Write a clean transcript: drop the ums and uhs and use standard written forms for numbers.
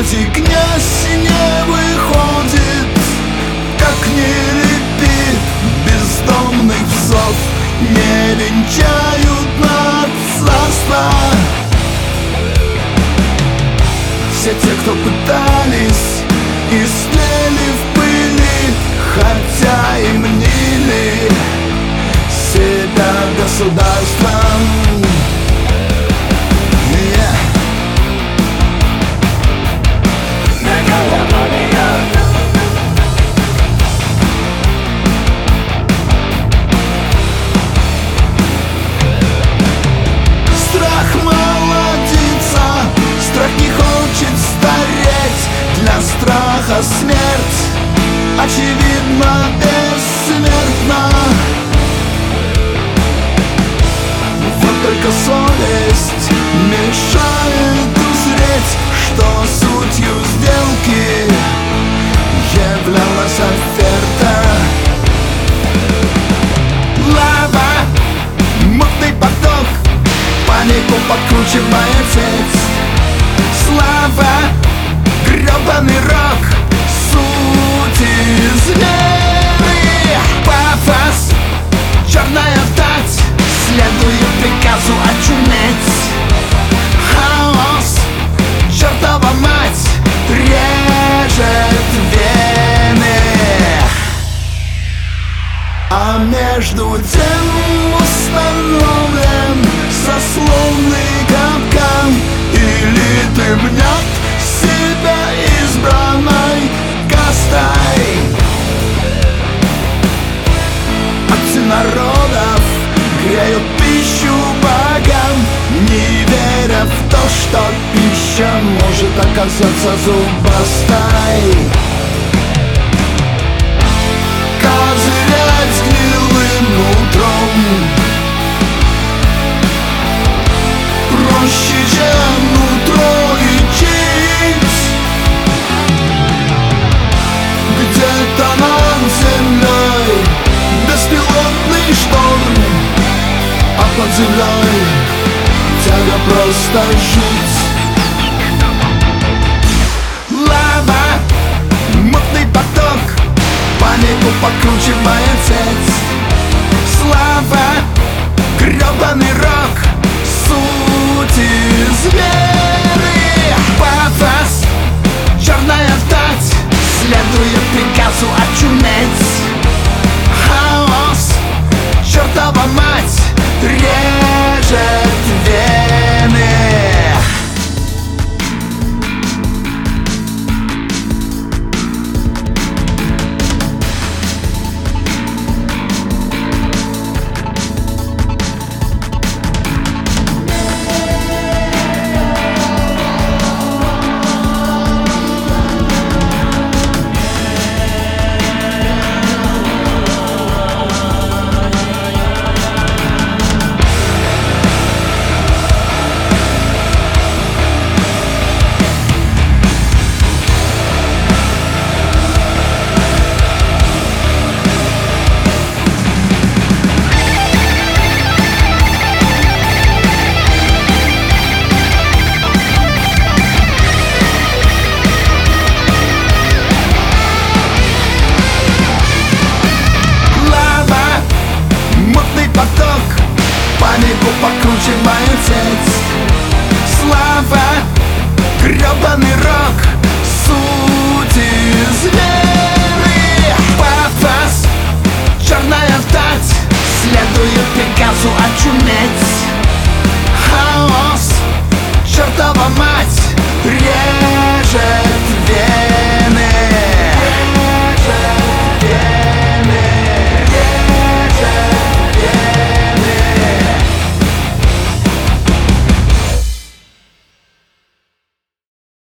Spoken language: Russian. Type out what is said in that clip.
кстати, князь не выходит, как не лепи, бездомных псов не венчают на царство. Все те, кто пытались, истлели в пыли, хотя и мнили себя государством. Страх молодится, страх не хочет стареть, для страха смерть, очевидно, бессмертна. Вот только совесть мешает узреть, что сутью сделки являлась оферта. Лава, мутный поток, панику подкручивает сеть. Слава, грёбаный рок, суть измены. Пафос, черная вдать, следует приказу очуметь. Хаос, чертова мать, режет вены. А между тем установлен сословный капкан, или ты мнет себя избранной кастой. Отцы народов греют пищу богам, не веря в то, что пища может оказаться зубастой. Козырять гнилым утром проще, чем нутро лечить. Где-то над землей беспилотный шторм, а под землей тяга просто жить. Лава, мутный поток, панику подкручивает сеть. Слава, грёбаный рок, суть измены. Пафос, черная вдать, следует приказу очуметь. Хаос, чертова мать, режет вены. Панику покручивает сеть. Слава, грёбаный рок, суть измены. Пафос, черная вдать, следует приказу очуметь.